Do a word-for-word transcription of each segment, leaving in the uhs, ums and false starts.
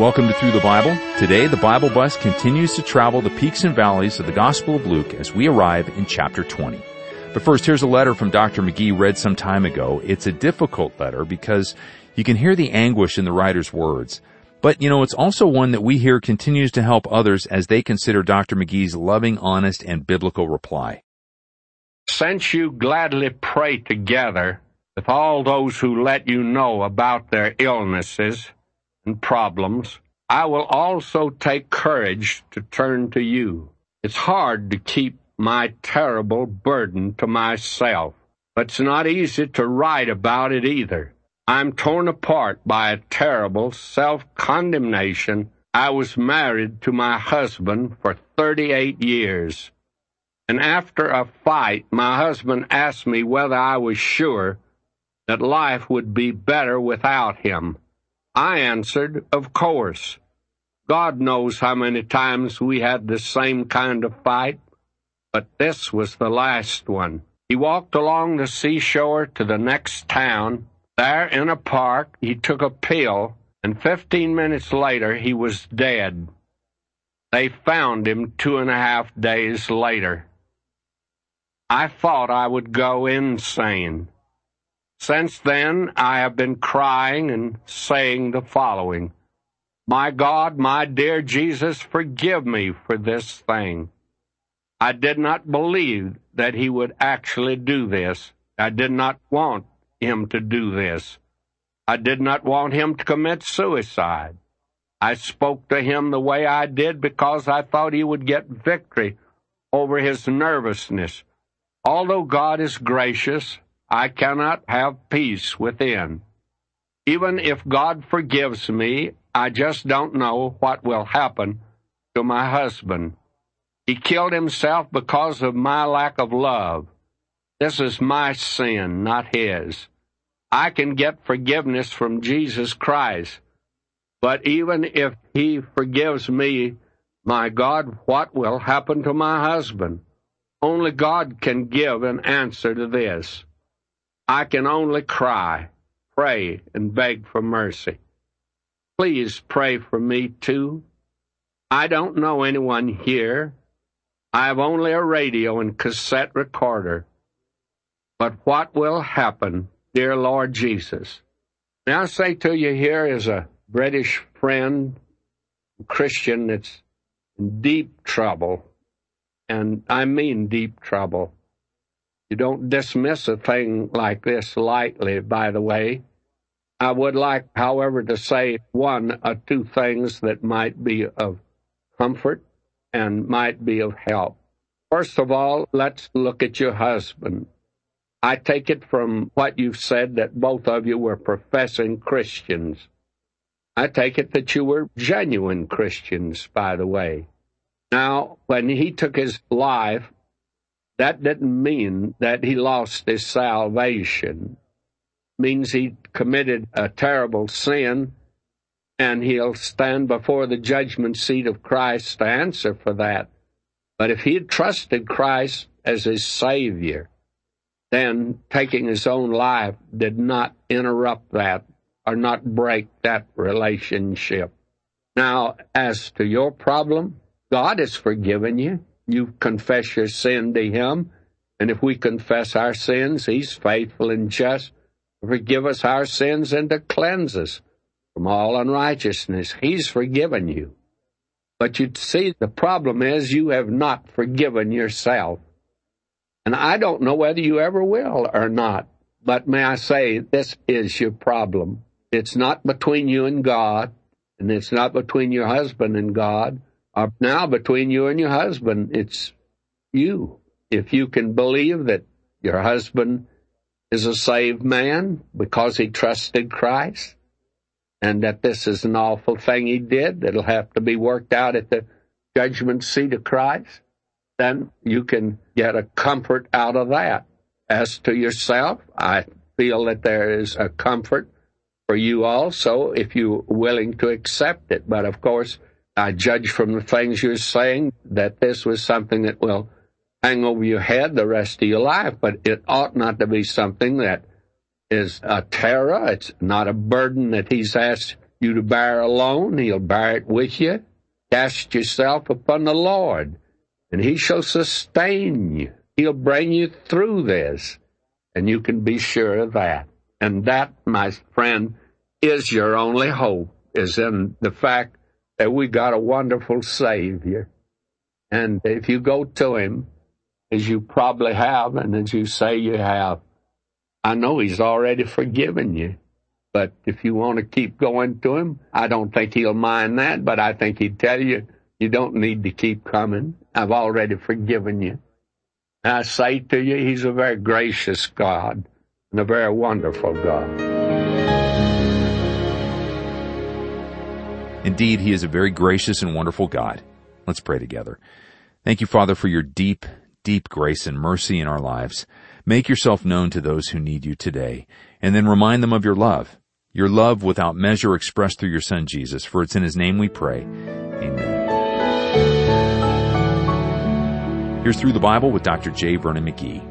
Welcome to Through the Bible. Today, the Bible bus continues to travel the peaks and valleys of the Gospel of Luke as we arrive in chapter twenty. But first, here's a letter from Doctor McGee read some time ago. It's a difficult letter because you can hear the anguish in the writer's words. But, you know, it's also one that we hear continues to help others as they consider Doctor McGee's loving, honest, and biblical reply. Since you gladly pray together with all those who let you know about their illnesses and problems, I will also take courage to turn to you. It's hard to keep my terrible burden to myself, but it's not easy to write about it either. I'm torn apart by a terrible self-condemnation. I was married to my husband for thirty-eight years, and after a fight, my husband asked me whether I was sure that life would be better without him. I answered, of course. God knows how many times we had the same kind of fight, but this was the last one. He walked along the seashore to the next town. There in a park, he took a pill, and fifteen minutes later he was dead. They found him two and a half days later. I thought I would go insane. Since then, I have been crying and saying the following: My God, my dear Jesus, forgive me for this thing. I did not believe that he would actually do this. I did not want him to do this. I did not want him to commit suicide. I spoke to him the way I did because I thought he would get victory over his nervousness. Although God is gracious, I cannot have peace within. Even if God forgives me, I just don't know what will happen to my husband. He killed himself because of my lack of love. This is my sin, not his. I can get forgiveness from Jesus Christ. But even if he forgives me, my God, what will happen to my husband? Only God can give an answer to this. I can only cry, pray, and beg for mercy. Please pray for me, too. I don't know anyone here. I have only a radio and cassette recorder. But what will happen, dear Lord Jesus? May I say to you here is a British friend, a Christian that's in deep trouble, and I mean deep trouble. You don't dismiss a thing like this lightly, by the way. I would like, however, to say one or two things that might be of comfort and might be of help. First of all, let's look at your husband. I take it from what you've said that both of you were professing Christians. I take it that you were genuine Christians, by the way. Now, when he took his life, that didn't mean that he lost his salvation. It means he committed a terrible sin, and he'll stand before the judgment seat of Christ to answer for that. But if he had trusted Christ as his Savior, then taking his own life did not interrupt that or not break that relationship. Now, as to your problem, God has forgiven you. You confess your sin to him, and if we confess our sins, he's faithful and just to forgive us our sins and to cleanse us from all unrighteousness. He's forgiven you. But you see, the problem is you have not forgiven yourself. And I don't know whether you ever will or not, but may I say, this is your problem. It's not between you and God, and it's not between your husband and God. Or now between you and your husband, it's you. If you can believe that your husband is a saved man because he trusted Christ, and that this is an awful thing he did that'll have to be worked out at the judgment seat of Christ, then you can get a comfort out of that. As to yourself, I feel that there is a comfort for you also if you're willing to accept it. But of course, I judge from the things you're saying that this was something that will hang over your head the rest of your life, but it ought not to be something that is a terror. It's not a burden that he's asked you to bear alone, he'll bear it with you. Cast yourself upon the Lord, and he shall sustain you. He'll bring you through this, and you can be sure of that. And that, my friend, is your only hope, is in the fact that we got a wonderful Savior. And if you go to him, as you probably have, and as you say you have, I know he's already forgiven you. But if you want to keep going to him, I don't think he'll mind that, but I think he'd tell you, you don't need to keep coming. I've already forgiven you. And I say to you, he's a very gracious God and a very wonderful God. Indeed, he is a very gracious and wonderful God. Let's pray together. Thank you, Father, for your deep, deep grace and mercy in our lives. Make yourself known to those who need you today, and then remind them of your love, your love without measure expressed through your Son, Jesus, for it's in his name we pray. Amen. Here's Through the Bible with Doctor J. Vernon McGee.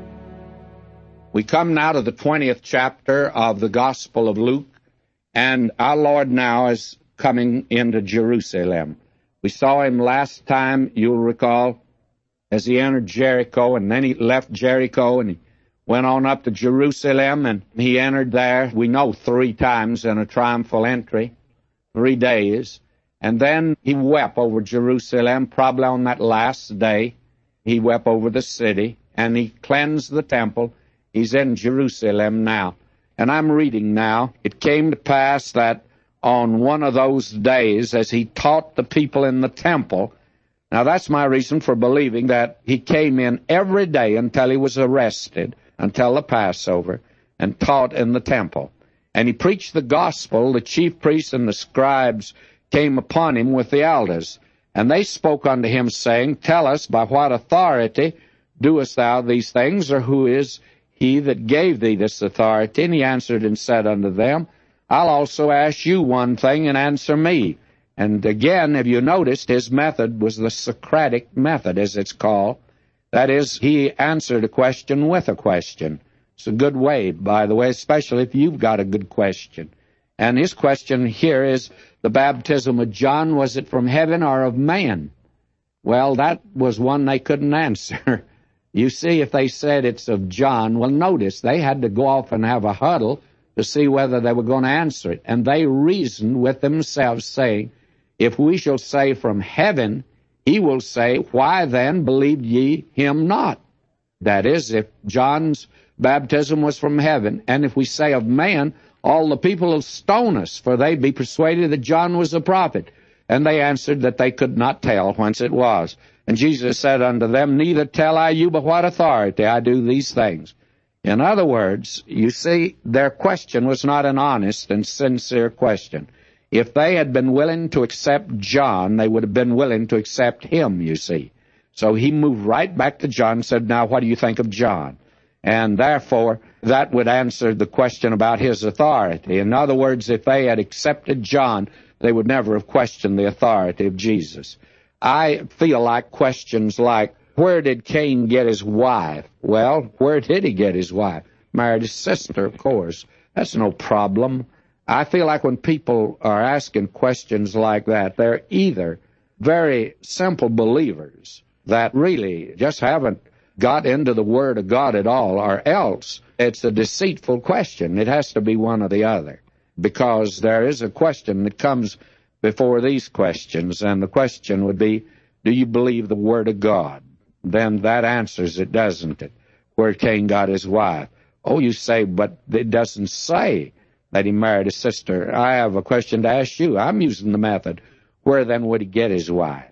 We come now to the twentieth chapter of the Gospel of Luke, and our Lord now is coming into Jerusalem. We saw him last time, you'll recall, as he entered Jericho, and then he left Jericho, and he went on up to Jerusalem, and he entered there, we know, three times in a triumphal entry, three days. And then he wept over Jerusalem, probably on that last day. He wept over the city, and he cleansed the temple. He's in Jerusalem now. And I'm reading now, it came to pass that on one of those days, as he taught the people in the temple, now that's my reason for believing that he came in every day until he was arrested, until the Passover, and taught in the temple. And he preached the gospel. The chief priests and the scribes came upon him with the elders. And they spoke unto him, saying, Tell us, by what authority doest thou these things, or who is he that gave thee this authority? And he answered and said unto them, I'll also ask you one thing, and answer me. And again, have you noticed, his method was the Socratic method, as it's called. That is, he answered a question with a question. It's a good way, by the way, especially if you've got a good question. And his question here is, the baptism of John, was it from heaven or of man? Well, that was one they couldn't answer. You see, if they said it's of John, well, notice, they had to go off and have a huddle to see whether they were going to answer it. And they reasoned with themselves, saying, If we shall say from heaven, he will say, Why then believed ye him not? That is, if John's baptism was from heaven, and if we say of man, all the people will stone us, for they be persuaded that John was a prophet. And they answered that they could not tell whence it was. And Jesus said unto them, Neither tell I you by what authority I do these things. In other words, you see, their question was not an honest and sincere question. If they had been willing to accept John, they would have been willing to accept him, you see. So he moved right back to John and said, Now, what do you think of John? And therefore, that would answer the question about his authority. In other words, if they had accepted John, they would never have questioned the authority of Jesus. I feel like questions like, where did Cain get his wife? Well, where did he get his wife? Married his sister, of course. That's no problem. I feel like when people are asking questions like that, they're either very simple believers that really just haven't got into the Word of God at all, or else it's a deceitful question. It has to be one or the other, because there is a question that comes before these questions, and the question would be, do you believe the Word of God? Then that answers it, doesn't it? Where Cain got his wife. Oh, you say, but it doesn't say that he married a sister. I have a question to ask you. I'm using the method. Where then would he get his wife?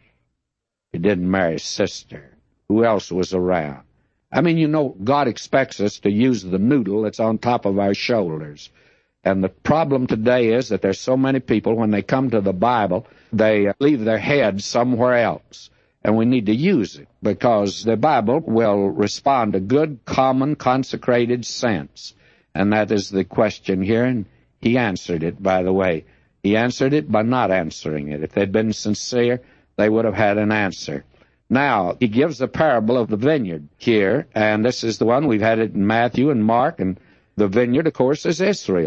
He didn't marry a sister. Who else was around? I mean, you know, God expects us to use the noodle that's on top of our shoulders. And the problem today is that there's so many people, when they come to the Bible, they leave their heads somewhere else. And we need to use it, because the Bible will respond to good, common, consecrated sense. And that is the question here, and he answered it, by the way. He answered it by not answering it. If they'd been sincere, they would have had an answer. Now, he gives the parable of the vineyard here, and this is the one. We've had it in Matthew and Mark, and the vineyard, of course, is Israel.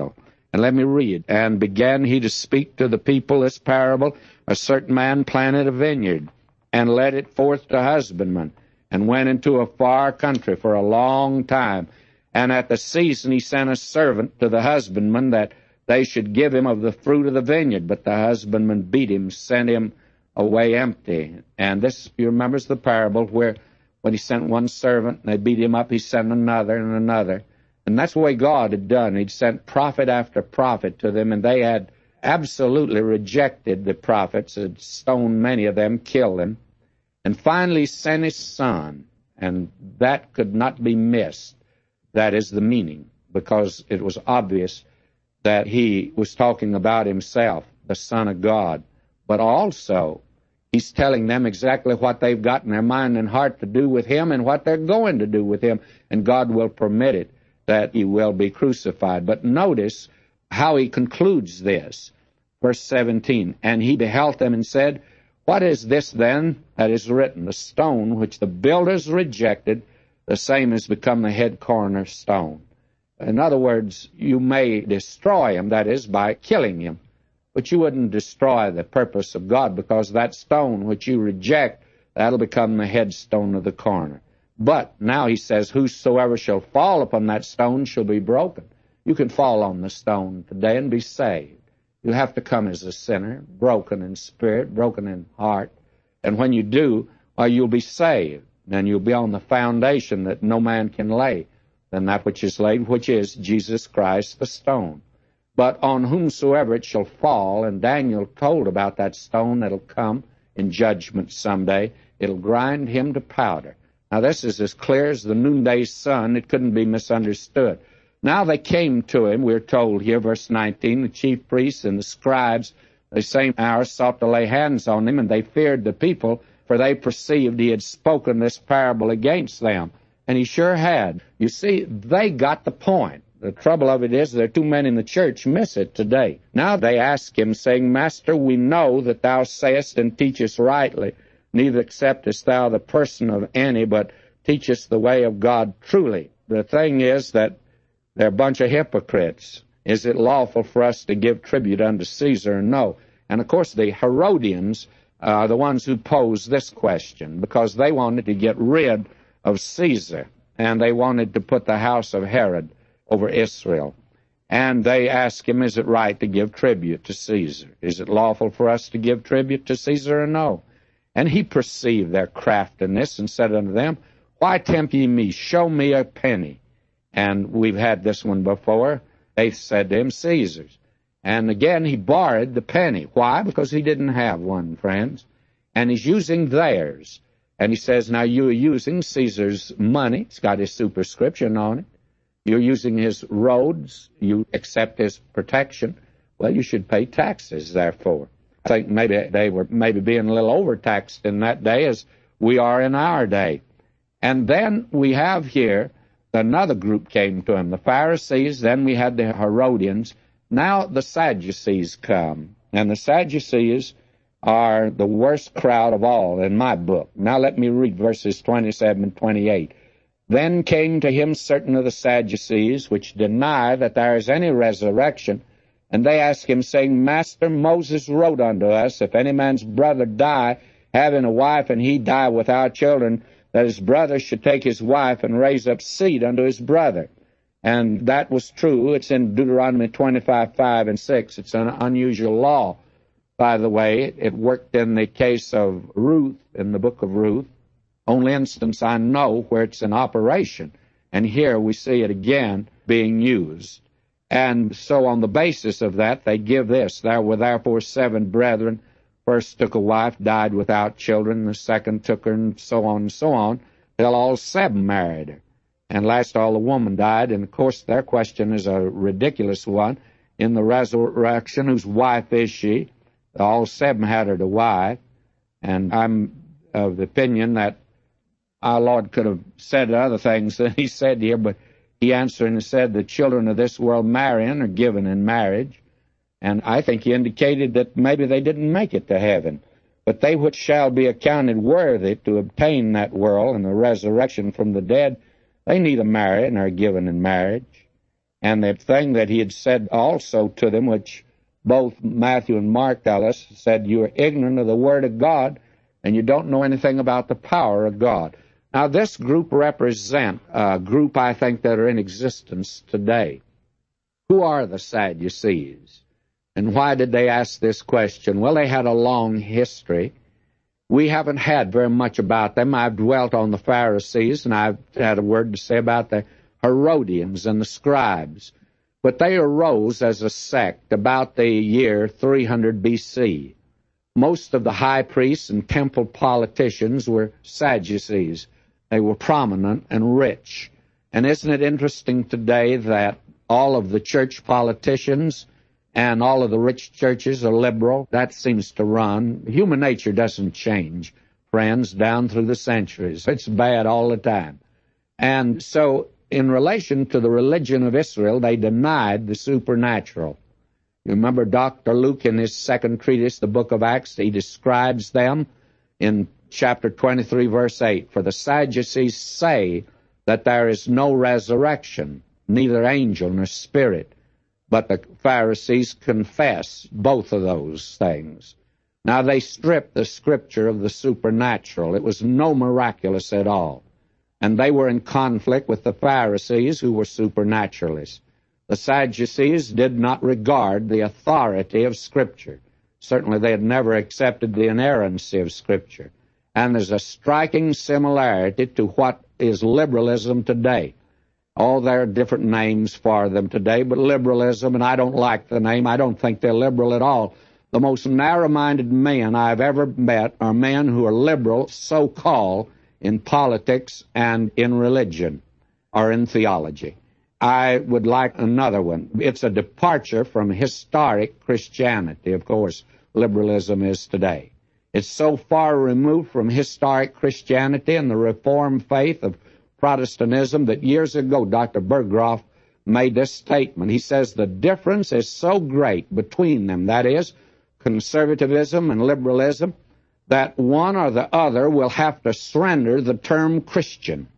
And let me read. And began he to speak to the people this parable. A certain man planted a vineyard, and led it forth to husbandmen, and went into a far country for a long time. And at the season he sent a servant to the husbandman, that they should give him of the fruit of the vineyard. But the husbandman beat him, sent him away empty. And this, you remember, is the parable where when he sent one servant, and they beat him up, he sent another and another. And that's the way God had done. He'd sent prophet after prophet to them, and they had absolutely rejected the prophets, had stoned many of them, killed them, and finally sent his son. And that could not be missed. That is the meaning, because it was obvious that he was talking about himself, the Son of God. But also, he's telling them exactly what they've got in their mind and heart to do with him and what they're going to do with him, and God will permit it, that he will be crucified. But notice how he concludes this. Verse seventeen, and he beheld them and said, what is this then that is written? The stone which the builders rejected, the same has become the head cornerstone. In other words, you may destroy him, that is, by killing him, but you wouldn't destroy the purpose of God, because that stone which you reject, that'll become the headstone of the corner. But now he says, whosoever shall fall upon that stone shall be broken. You can fall on the stone today and be saved. You have to come as a sinner, broken in spirit, broken in heart. And when you do, well, you'll be saved. And you'll be on the foundation that no man can lay than that which is laid, which is Jesus Christ the stone. But on whomsoever it shall fall, and Daniel told about that stone that'll come in judgment someday, it'll grind him to powder. Now, this is as clear as the noonday sun. It couldn't be misunderstood. Now they came to him, we're told here, verse nineteen, the chief priests and the scribes, the same hour sought to lay hands on him, and they feared the people, for they perceived he had spoken this parable against them. And he sure had. You see, they got the point. The trouble of it is there are too many in the church miss it today. Now they ask him, saying, Master, we know that thou sayest and teachest rightly, neither acceptest thou the person of any, but teachest the way of God truly. The thing is that they're a bunch of hypocrites. Is it lawful for us to give tribute unto Caesar? No. And, of course, the Herodians are the ones who posed this question, because they wanted to get rid of Caesar, and they wanted to put the house of Herod over Israel. And they asked him, is it right to give tribute to Caesar? Is it lawful for us to give tribute to Caesar or no? And he perceived their craftiness and said unto them, why tempt ye me? Show me a penny. And we've had this one before. They said to him, Caesar's. And again, he borrowed the penny. Why? Because he didn't have one, friends. And he's using theirs. And he says, now you are using Caesar's money. It's got his superscription on it. You're using his roads. You accept his protection. Well, you should pay taxes, therefore. I think maybe they were maybe being a little overtaxed in that day as we are in our day. And then we have here another group came to him, the Pharisees, then we had the Herodians. Now the Sadducees come. And the Sadducees are the worst crowd of all in my book. Now let me read verses twenty-seven and twenty-eight. Then came to him certain of the Sadducees, which deny that there is any resurrection, and they asked him, saying, Master, Moses wrote unto us, if any man's brother die, having a wife, and he die without children, that his brother should take his wife and raise up seed unto his brother. And that was true. It's in Deuteronomy twenty-five, five and six. It's an unusual law, by the way. It worked in the case of Ruth, in the book of Ruth. Only instance I know where it's in operation. And here we see it again being used. And so on the basis of that, they give this. There were therefore seven brethren. First took a wife, died without children. The second took her, and so on and so on, till all seven married her. And last all the woman died. And, of course, their question is a ridiculous one. In the resurrection, whose wife is she? All seven had her to wife. And I'm of the opinion that our Lord could have said other things than he said here, but he answered and said, the children of this world marrying are given in marriage. And I think he indicated that maybe they didn't make it to heaven. But they which shall be accounted worthy to obtain that world and the resurrection from the dead, they neither marry and are given in marriage. And the thing that he had said also to them, which both Matthew and Mark tell us, said, you are ignorant of the Word of God, and you don't know anything about the power of God. Now, this group represent a group, I think, that are in existence today. Who are the Sadducees? And why did they ask this question? Well, they had a long history. We haven't had very much about them. I've dwelt on the Pharisees, and I've had a word to say about the Herodians and the scribes. But they arose as a sect about the year three hundred B C. Most of the high priests and temple politicians were Sadducees. They were prominent and rich. And isn't it interesting today that all of the church politicians and all of the rich churches are liberal? That seems to run. Human nature doesn't change, friends, down through the centuries. It's bad all the time. And so, in relation to the religion of Israel, they denied the supernatural. You remember Doctor Luke in his second treatise, the book of Acts, he describes them in chapter twenty-three, verse eight. For the Sadducees say that there is no resurrection, neither angel nor spirit. But the Pharisees confess both of those things. Now, they stripped the Scripture of the supernatural. It was no miraculous at all. And they were in conflict with the Pharisees, who were supernaturalists. The Sadducees did not regard the authority of Scripture. Certainly, they had never accepted the inerrancy of Scripture. And there's a striking similarity to what is liberalism today. Oh, there are different names for them today, but liberalism, and I don't like the name. I don't think they're liberal at all. The most narrow-minded men I've ever met are men who are liberal, so-called, in politics and in religion or in theology. I would like another one. It's a departure from historic Christianity, of course, liberalism is today. It's so far removed from historic Christianity and the Reformed faith of Protestantism that years ago Doctor Berggraf made this statement. He says the difference is so great between them, that is, conservatism and liberalism, that one or the other will have to surrender the term Christian.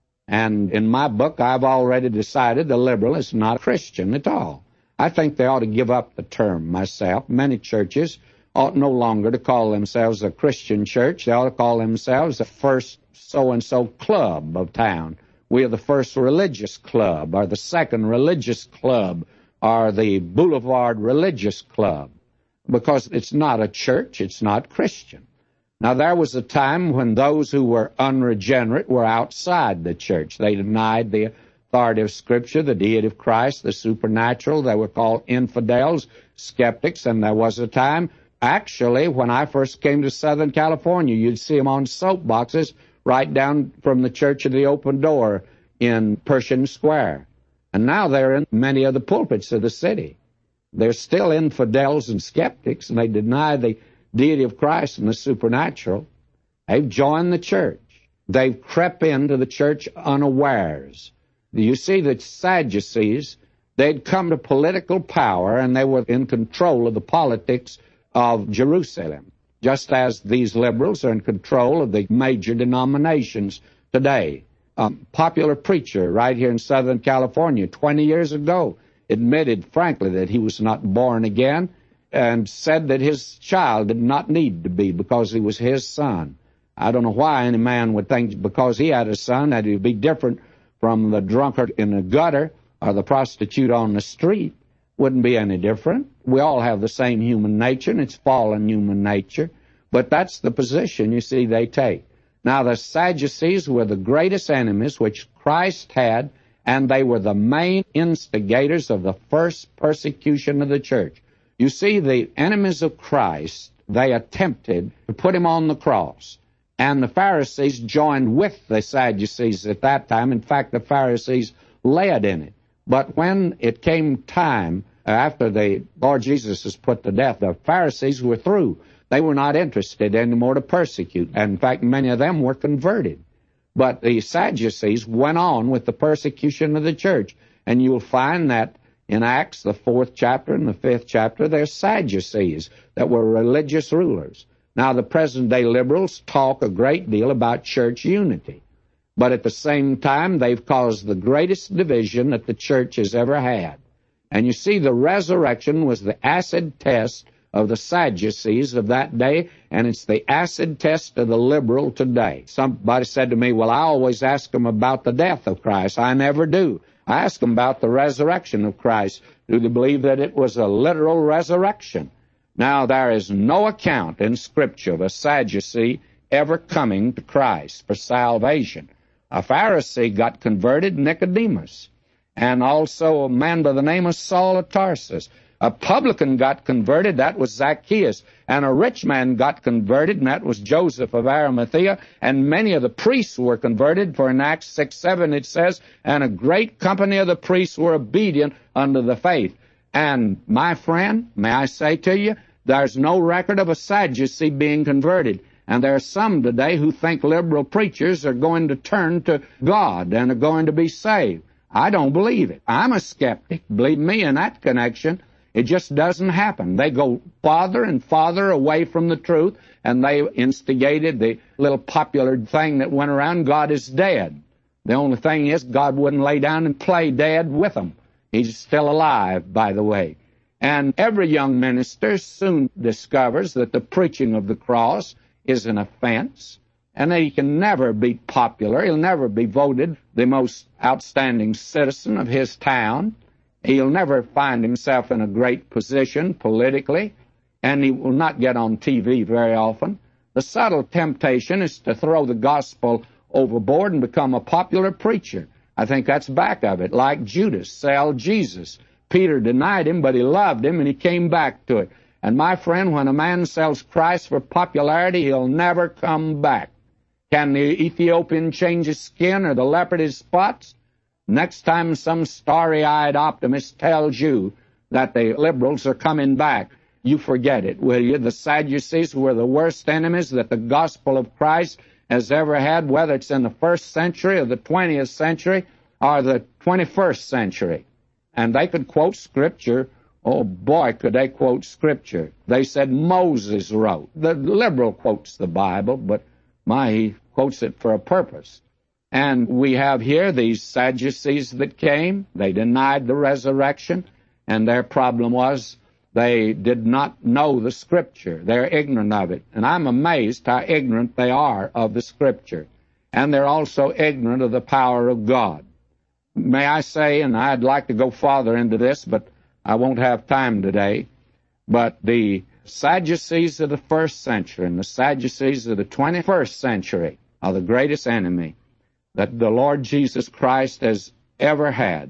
And in my book, I've already decided the liberal is not Christian at all. I think they ought to give up the term myself. Many churches ought no longer to call themselves a Christian church. They ought to call themselves the first so-and-so club of town. We are the first religious club, or the second religious club, or the Boulevard Religious Club, because it's not a church, it's not Christian. Now, there was a time when those who were unregenerate were outside the church. They denied the authority of Scripture, the deity of Christ, the supernatural. They were called infidels, skeptics, and there was a time, actually, when I first came to Southern California, you'd see them on soapboxes right down from the Church of the Open Door in Pershing Square. And now they're in many of the pulpits of the city. They're still infidels and skeptics, and they deny the deity of Christ and the supernatural. They've joined the church. They've crept into the church unawares. You see, the Sadducees, they'd come to political power, and they were in control of the politics of Jerusalem, just as these liberals are in control of the major denominations today. A popular preacher right here in Southern California twenty years ago admitted, frankly, that he was not born again, and said that his child did not need to be because he was his son. I don't know why any man would think because he had a son that he'd be different from the drunkard in the gutter or the prostitute on the street. Wouldn't be any different. We all have the same human nature, and it's fallen human nature. But that's the position, you see, they take. Now, the Sadducees were the greatest enemies which Christ had, and they were the main instigators of the first persecution of the church. You see, the enemies of Christ, they attempted to put him on the cross. And the Pharisees joined with the Sadducees at that time. In fact, the Pharisees led in it. But when it came time, after the Lord Jesus was put to death, the Pharisees were through. They were not interested anymore to persecute. And in fact, many of them were converted. But the Sadducees went on with the persecution of the church. And you'll find that in Acts, the fourth chapter and the fifth chapter, there's Sadducees that were religious rulers. Now, the present-day liberals talk a great deal about church unity. But at the same time, they've caused the greatest division that the church has ever had. And you see, the resurrection was the acid test of the Sadducees of that day, and it's the acid test of the liberal today. Somebody said to me, well, I always ask them about the death of Christ. I never do. I ask them about the resurrection of Christ. Do they believe that it was a literal resurrection? Now, there is no account in Scripture of a Sadducee ever coming to Christ for salvation. A Pharisee got converted, Nicodemus, and also a man by the name of Saul of Tarsus. A publican got converted, that was Zacchaeus, and a rich man got converted, and that was Joseph of Arimathea, and many of the priests were converted, for in Acts six seven it says, and a great company of the priests were obedient unto the faith. And, my friend, may I say to you, there's no record of a Sadducee being converted. And there are some today who think liberal preachers are going to turn to God and are going to be saved. I don't believe it. I'm a skeptic. Believe me, in that connection, it just doesn't happen. They go farther and farther away from the truth, and they instigated the little popular thing that went around, God is dead. The only thing is, God wouldn't lay down and play dead with them. He's still alive, by the way. And every young minister soon discovers that the preaching of the cross is an offense, and that he can never be popular. He'll never be voted the most outstanding citizen of his town. He'll never find himself in a great position politically, and he will not get on T V very often. The subtle temptation is to throw the gospel overboard and become a popular preacher. I think that's back of it, like Judas, sell Jesus. Peter denied him, but he loved him, and he came back to it. And my friend, when a man sells Christ for popularity, he'll never come back. Can the Ethiopian change his skin or the leopard his spots? Next time some starry-eyed optimist tells you that the liberals are coming back, you forget it, will you? The Sadducees were the worst enemies that the gospel of Christ has ever had, whether it's in the first century or the twentieth century or the twenty-first century. And they could quote Scripture. Oh, boy, could they quote Scripture. They said Moses wrote. The liberal quotes the Bible, but my, he quotes it for a purpose. And we have here these Sadducees that came. They denied the resurrection, and their problem was they did not know the Scripture. They're ignorant of it. And I'm amazed how ignorant they are of the Scripture. And they're also ignorant of the power of God. May I say, and I'd like to go farther into this, but I won't have time today, but the Sadducees of the first century and the Sadducees of the twenty-first century are the greatest enemy that the Lord Jesus Christ has ever had.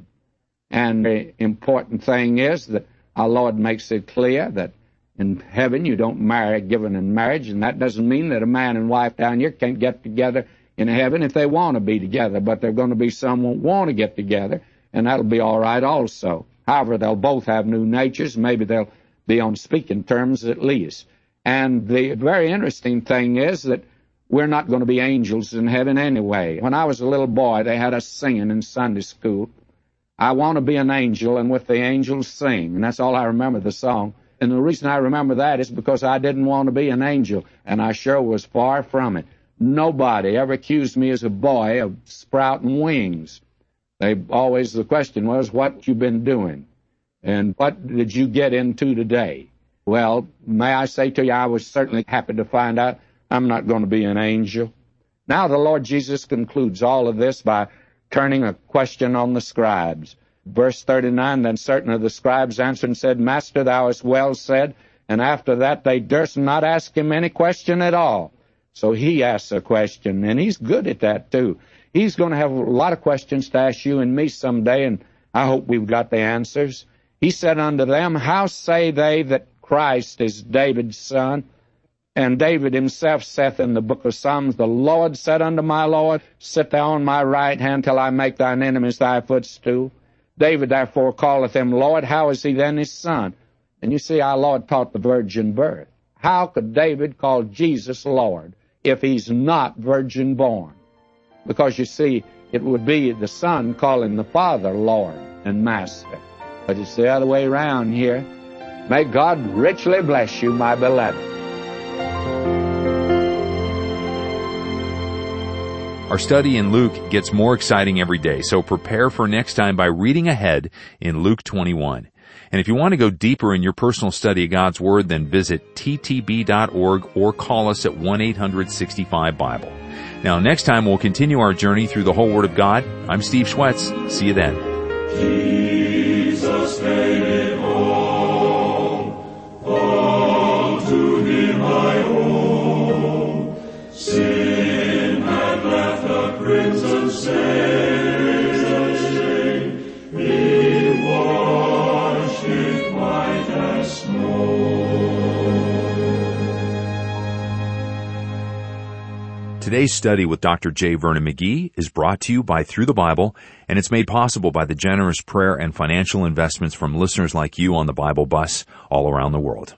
And the important thing is that our Lord makes it clear that in heaven you don't marry given in marriage, and that doesn't mean that a man and wife down here can't get together in heaven if they want to be together, but they're going to be some who want to get together, and that'll be all right also. However, they'll both have new natures. Maybe they'll be on speaking terms at least. And the very interesting thing is that we're not going to be angels in heaven anyway. When I was a little boy, they had us singing in Sunday school, I want to be an angel and with the angels sing. And that's all I remember the song. And the reason I remember that is because I didn't want to be an angel, and I sure was far from it. Nobody ever accused me as a boy of sprouting wings. They always, the question was, what you been doing? And what did you get into today? Well, may I say to you, I was certainly happy to find out I'm not going to be an angel. Now the Lord Jesus concludes all of this by turning a question on the scribes. Verse thirty-nine, then certain of the scribes answered and said, Master, thou hast well said. And after that they durst not ask him any question at all. So he asks a question, and he's good at that too. He's going to have a lot of questions to ask you and me someday, and I hope we've got the answers. He said unto them, How say they that Christ is David's son? And David himself saith in the book of Psalms, The Lord said unto my Lord, Sit thou on my right hand till I make thine enemies thy footstool. David therefore calleth him Lord. How is he then his son? And you see, our Lord taught the virgin birth. How could David call Jesus Lord if he's not virgin born? Because you see, it would be the Son calling the Father Lord and Master. But it's the other way around here. May God richly bless you, my beloved. Our study in Luke gets more exciting every day, so prepare for next time by reading ahead in Luke twenty-one. And if you want to go deeper in your personal study of God's Word, then visit t t b dot org or call us at one eight hundred sixty-five Bible. Now, next time we'll continue our journey through the whole Word of God. I'm Steve Schwetz. See you then. Jesus made it all, all to Him I owe. Sin had left a crimson stain, He washed it white as snow. Today's study with Doctor J. Vernon McGee is brought to you by Through the Bible, and it's made possible by the generous prayer and financial investments from listeners like you on the Bible Bus all around the world.